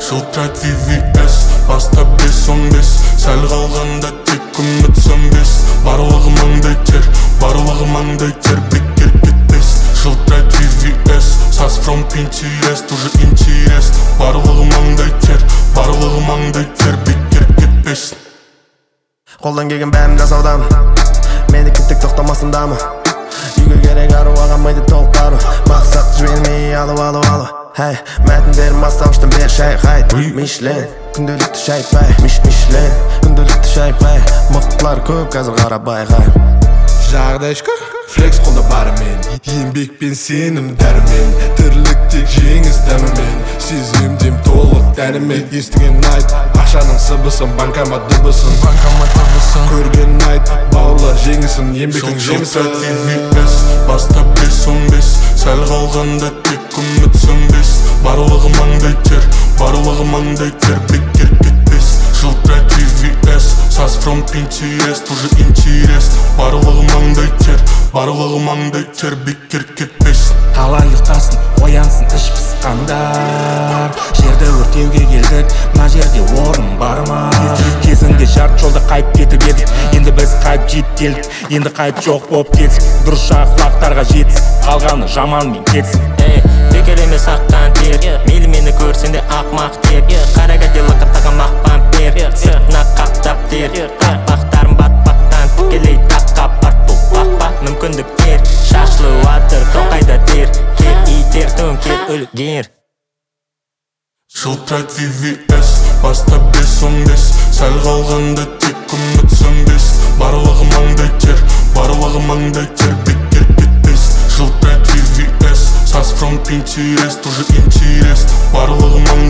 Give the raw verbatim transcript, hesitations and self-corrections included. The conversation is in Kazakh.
Жылтырат ви ви эс, бастап бес он бес. Сәл қалғанда тек үміт сөнбес. Барлығы маңдай тер, барлығы маңдай тер, бекер кетпес. Жылтырат ви ви эс, сас from Pinterest, уже интерес. Барлығы маңдай тер, барлығы маңдай тер, бекер кетпес. Қолдан келген бәрін жасаудамын, мені күттік тоқтамасындамын. Үйге керек ару ағамайды толықтару, мақсат жібермей алу алу алу. Хей, мәтіндерім бастауыштан бер шай қайт. Мишлен, күнделікті шайпай. Миш Мишлен, күнделікті шайпай. Мықтылар көп қазір қарабай қай. Жағдай шүкір, флекс қолда барымен, еңбек пен сенім дәрімен, тірлік тек жеңіс дәмімен, сезімдем толық дәрімен. Естіген айт, ақшаның сыбысын, банкомат дыбысын, банкомат дыбысын. Көрген айт, бауырлар жеңісін, еңбектің жемісі. Жылтырат ви ви эс, бастап бес он бес. Сәл қалғанда тек үміт сөнбес. Барлығы маңдай тер, барлығы маңдай тер, бекер кетпес. Жылтырат ви ви эс, сас from Pinterest, уже интерес. Барлығы маңдай тер, барлығы маңдай тер, бекер кетпес. Қалай ұйықтасын, оянсын іш пысқандар. Жерді өртеуге келдік, мына жерде орын бар ма? Кезінде жарт жолда қайып кетіп едік, енді біз қайып жеттелдік. Енді қайып жоқ боп кетсік, дұрыс жақлақтарға жетсік, қалғаны жаман мен кетсік. Бекер емес аққан тер, мейлі мені көрсенде ақмақ тер. Қарагәде лықыртаған мақпан пер, сыртына қаптап тер. Қақпақтарым батпақтан тікелей таққа парт бұл бақпа. Мүмкіндіктер шашылы атыр, тоқайда тер. Кер итер, төм кер өлгер. Жылтырат ви ви эс, бастап бес он бес. Сәл қалғанда тек үміт сөнбес. Барлығы маңдай тер, барлығы маңдай тер, бекер кетпес. Жылтырат ви ви эс, сас from Pinterest, уже интерес. Барлығы маңдай